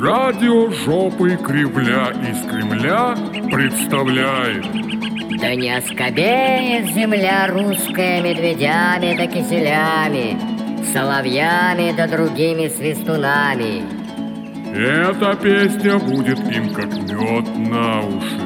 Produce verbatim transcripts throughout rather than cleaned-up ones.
Радио жопы Кремля из Кремля представляет. Да не оскобеет земля русская медведями да киселями, соловьями да другими свистунами. Эта песня будет им как мед на уши.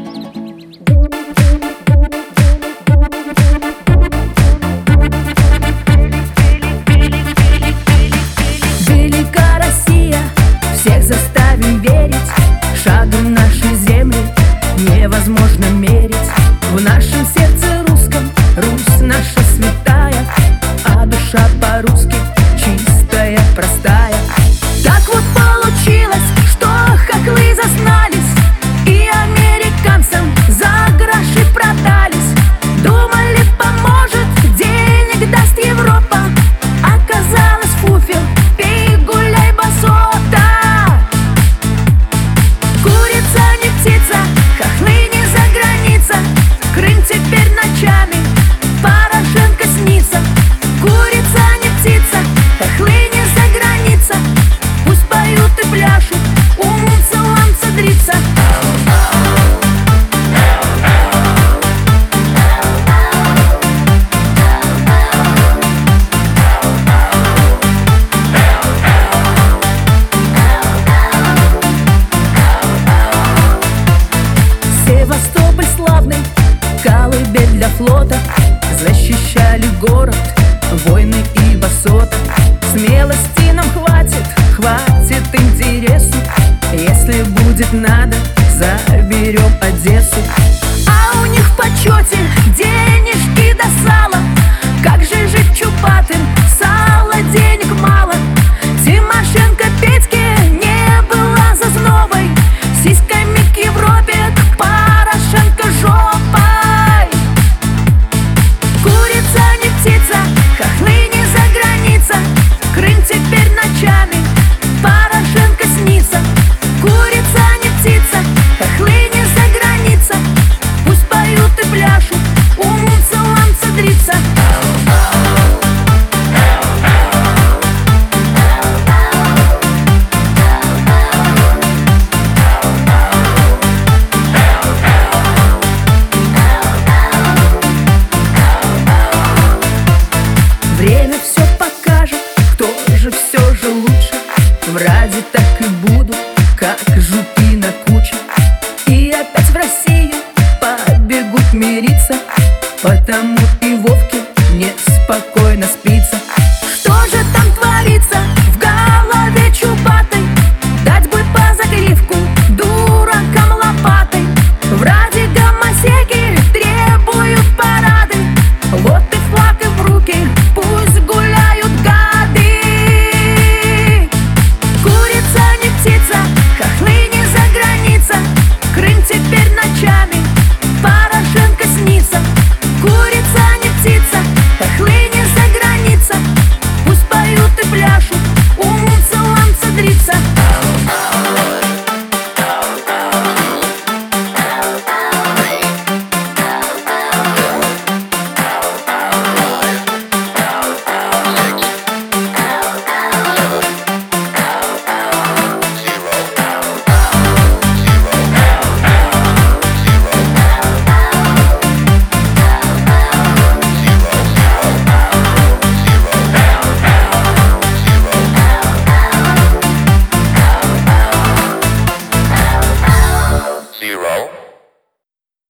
Велика Россия, всех заставим верить. Шагом нашей земли невозможно мерить. В нашем сердце русском Русь наша святая, а душа по-русски чистая, простая. Так вот получилось, что хохлы зазнались и американцам за гроши продались. Думали, поможет, денег даст Европа, оказалось фуфел, пей, гуляй, басота. Курица не птица, хохлы не за граница, Крым теперь ночами Порошенко снится. Курица не птица, хохлы не за граница, пусть поют и пляшут, умница, ламца, дрица. Севастополь славный, колыбель для флота, защищали город войны и басота. Смелости нам хватит, хватит интересу, если будет надо, заберем Одессу. А у них в почете денежки до сала, как же жить чупатым